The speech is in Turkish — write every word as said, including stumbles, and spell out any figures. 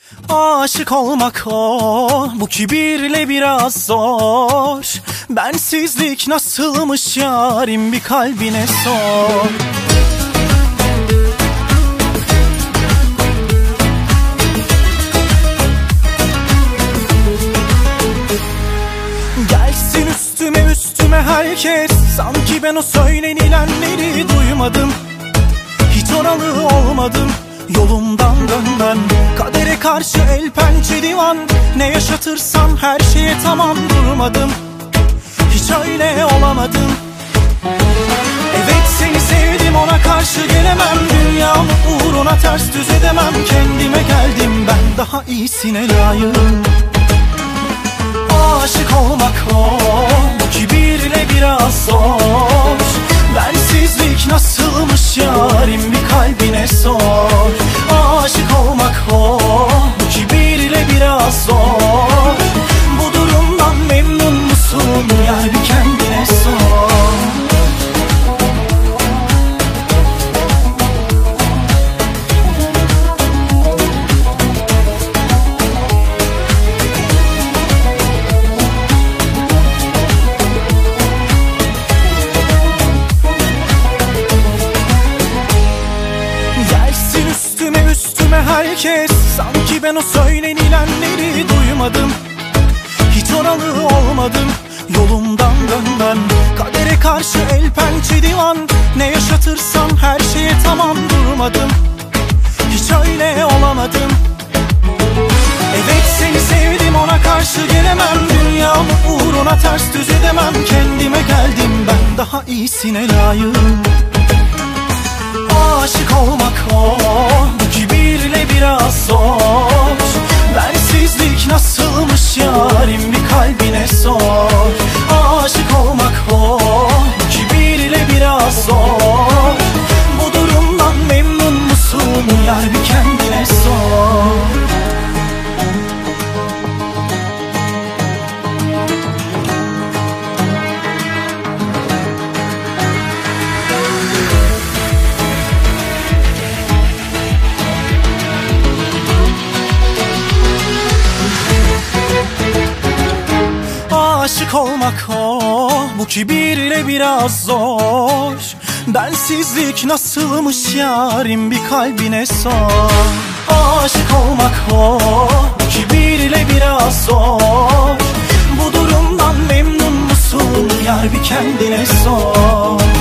Aşık olmak o, bu kibirle biraz zor. Bensizlik nasılmış yarim, bir kalbine sor. Gelsin üstüme üstüme herkes, sanki ben o söylenilenleri duymadım. Hiç oralı olmadım, yolumdan dönmem. Kadere karşı el pençe divan, ne yaşatırsam her şeye tamam durmadım. Hiç öyle olamadım. Evet seni sevdim, ona karşı gelemem. Dünyamı uğruna ters düz edemem. Kendime geldim ben, daha iyisine layığım. Aşık olmak o, bu kibirle biraz zor. Bensizlik nasılmış yarim, bir kalbine sor. Aşık olmak o, bu kibirle biraz zor. Bu durumdan memnun musun yar, bir kendine sor. Herkes, sanki ben o söylenilenleri duymadım. Hiç oralı olmadım, yolumdan dönmem. Kadere karşı el pençe divan, ne yaşatırsam her şeye tamam durmadım. Hiç öyle olamadım. Evet seni sevdim, ona karşı gelemem. Dünyamı uğruna ters düz edemem. Kendime geldim ben, daha iyisine layığım. Aşık olmak o, bu kibirle biraz zor. Bensizlik nasılmış yarim, bir kalbine sor. Aşık olmak o, bu kibirle biraz zor. Bu durumdan memnun musun yar, bir kendine sor. Aşık olmak o, bu kibirle biraz zor. Bensizlik nasılmış yarim, bir kalbine sor. Aşık olmak o, bu kibirle biraz zor. Bu durumdan memnun musun yar, bir kendine sor.